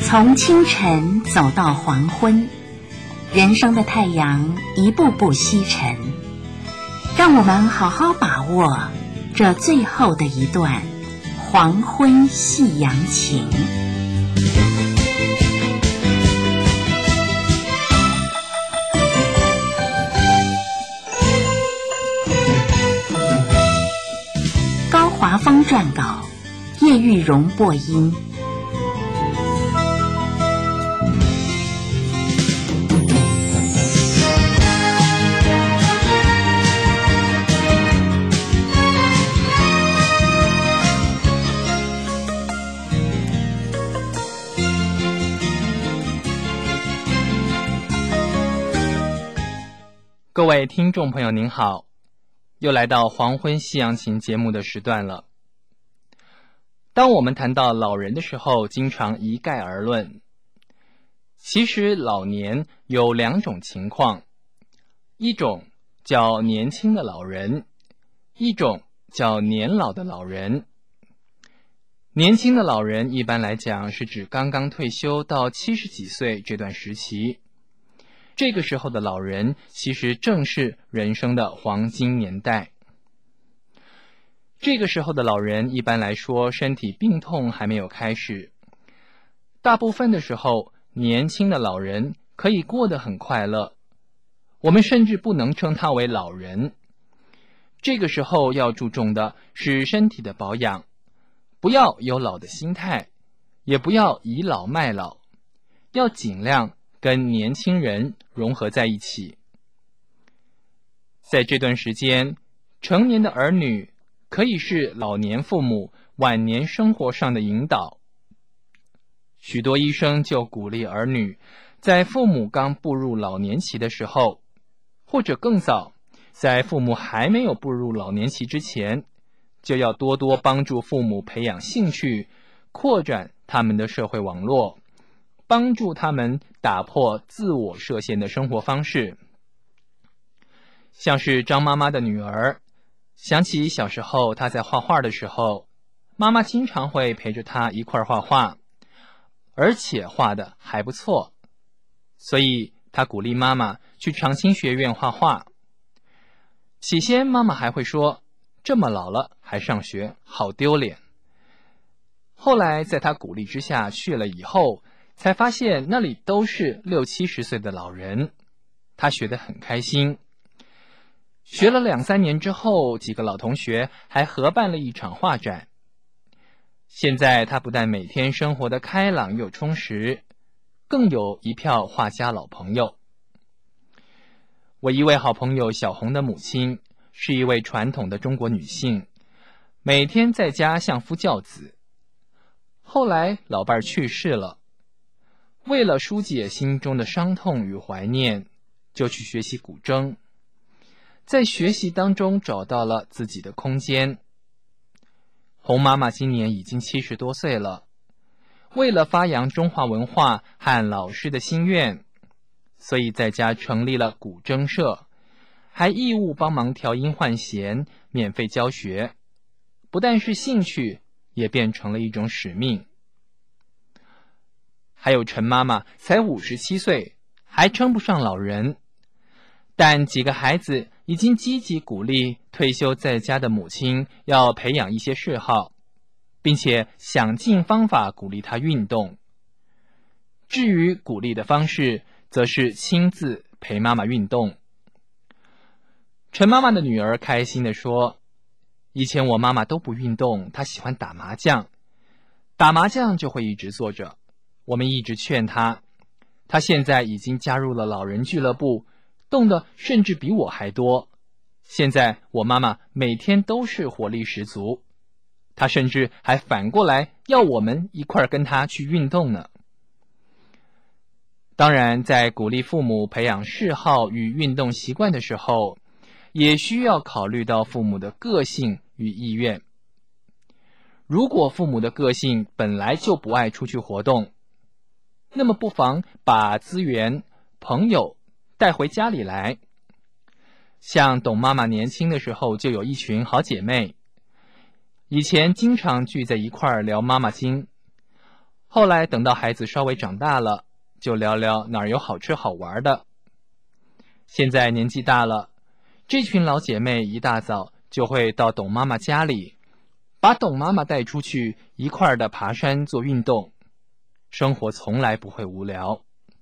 从清晨走到黄昏，人生的太阳一步步西沉，让我们好好把握这最后的一段黄昏夕阳情。高华峰撰稿，叶玉荣播音。 各位听众朋友您好，又来到黄昏夕阳情节目的时段了。当我们谈到老人的时候，经常一概而论。其实老年有两种情况，一种叫年轻的老人，一种叫年老的老人。年轻的老人一般来讲是指刚刚退休到70几岁这段时期，这个时候的老人其实正是人生的黄金年代。这个时候的老人一般来说身体病痛还没有开始，大部分的时候年轻的老人可以过得很快乐，我们甚至不能称他为老人。这个时候要注重的是身体的保养，不要有老的心态，也不要倚老卖老，要尽量跟年轻人融合在一起。在这段时间，成年的儿女可以是老年父母晚年生活上的引导。许多医生就鼓励儿女在父母刚步入老年期的时候，或者更早，在父母还没有步入老年期之前，就要多多帮助父母培养兴趣，扩展他们的社会网络，帮助他们打破自我设限的生活方式。像是张妈妈的女儿，想起小时候她在画画的时候，妈妈经常会陪着她一块画画，而且画得还不错，所以她鼓励妈妈去长青学院画画。起先妈妈还会说，这么老了还上学，好丢脸。后来在她鼓励之下去了以后，才发现那里都是60、70岁的老人，他学得很开心。学了2、3年之后，几个老同学还合办了一场画展。现在他不但每天生活得开朗又充实，更有一票画家老朋友。我一位好朋友小红的母亲是一位传统的中国女性，每天在家相夫教子。后来老伴去世了，为了疏解心中的伤痛与怀念，就去学习古筝，在学习当中找到了自己的空间。洪妈妈今年已经70多岁了，为了发扬中华文化和老师的心愿，所以在家成立了古筝社，还义务帮忙调音换弦，免费教学，不但是兴趣，也变成了一种使命。还有陈妈妈才57岁，还称不上老人，但几个孩子已经积极鼓励退休在家的母亲要培养一些嗜好，并且想尽方法鼓励她运动。至于鼓励的方式，则是亲自陪妈妈运动。陈妈妈的女儿开心地说，以前我妈妈都不运动，她喜欢打麻将，打麻将就会一直坐着，我们一直劝她，她现在已经加入了老人俱乐部，动的甚至比我还多。现在我妈妈每天都是活力十足，她甚至还反过来要我们一块跟她去运动呢。当然，在鼓励父母培养嗜好与运动习惯的时候，也需要考虑到父母的个性与意愿。如果父母的个性本来就不爱出去活动，那么不妨把资源、朋友带回家里来。像董妈妈年轻的时候就有一群好姐妹，以前经常聚在一块儿聊妈妈经， 后来等到孩子稍微长大了，就聊聊哪儿有好吃好玩的。现在年纪大了，这群老姐妹一大早就会到董妈妈家里，把董妈妈带出去一块儿的爬山做运动，生活从来不会无聊。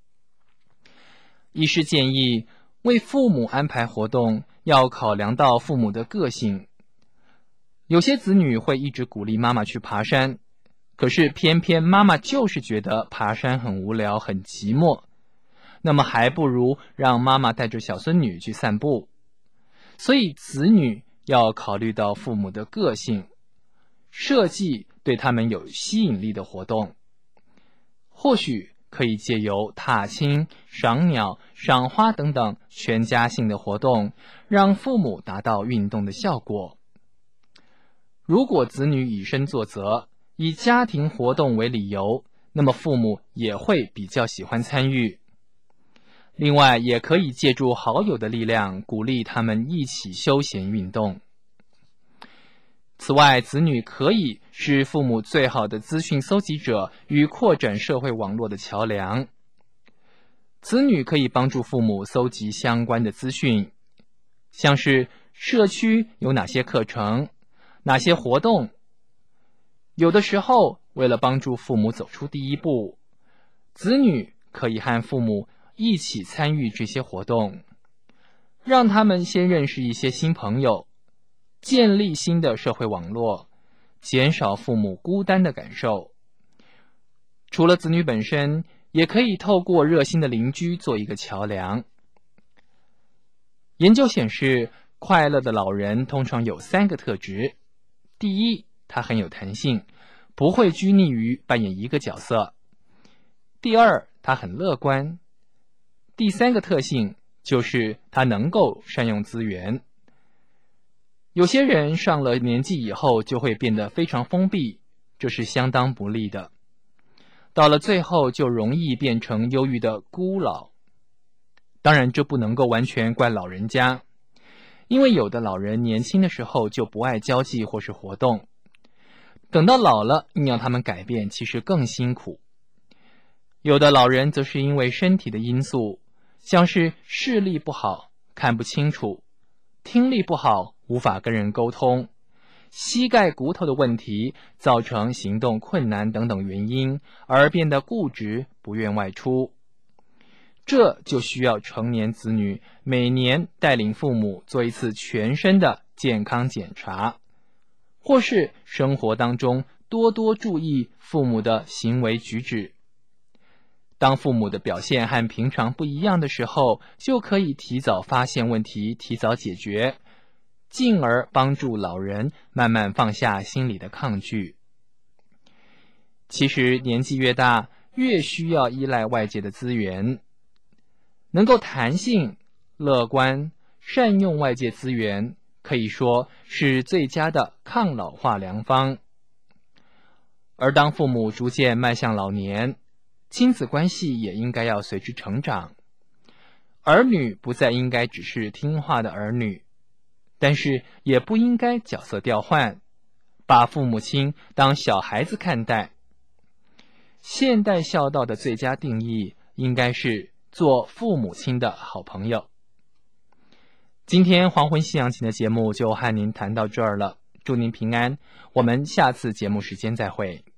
医师建议，为父母安排活动要考量到父母的个性。有些子女会一直鼓励妈妈去爬山，可是偏偏妈妈就是觉得爬山很无聊很寂寞，那么还不如让妈妈带着小孙女去散步。所以子女要考虑到父母的个性，设计对他们有吸引力的活动。或许可以借由踏青、赏鸟、赏花等等全家性的活动，让父母达到运动的效果。如果子女以身作则，以家庭活动为理由，那么父母也会比较喜欢参与。另外，也可以借助好友的力量，鼓励他们一起休闲运动。此外，子女可以是父母最好的资讯搜集者与扩展社会网络的桥梁。子女可以帮助父母搜集相关的资讯，像是社区有哪些课程、哪些活动。有的时候，为了帮助父母走出第一步，子女可以和父母一起参与这些活动，让他们先认识一些新朋友，建立新的社会网络，减少父母孤单的感受。除了子女本身，也可以透过热心的邻居做一个桥梁。研究显示，快乐的老人通常有3个特质。第一，他很有弹性，不会拘泥于扮演一个角色。第二，他很乐观。第3个特性就是他能够善用资源。有些人上了年纪以后就会变得非常封闭，这是相当不利的。到了最后就容易变成忧郁的孤老。当然，这不能够完全怪老人家，因为有的老人年轻的时候就不爱交际或是活动，等到老了硬要他们改变，其实更辛苦。有的老人则是因为身体的因素，像是视力不好，看不清楚，听力不好，无法跟人沟通，膝盖骨头的问题造成行动困难等等原因，而变得固执，不愿外出。这就需要成年子女每年带领父母做一次全身的健康检查，或是生活当中多多注意父母的行为举止。当父母的表现和平常不一样的时候，就可以提早发现问题，提早解决，进而帮助老人慢慢放下心里的抗拒。其实年纪越大，越需要依赖外界的资源。能够弹性、乐观、善用外界资源，可以说是最佳的抗老化良方。而当父母逐渐迈向老年，亲子关系也应该要随之成长。儿女不再应该只是听话的儿女，但是也不应该角色调换，把父母亲当小孩子看待。现代孝道的最佳定义应该是做父母亲的好朋友。今天黄昏夕阳情的节目就和您谈到这儿了，祝您平安，我们下次节目时间再会。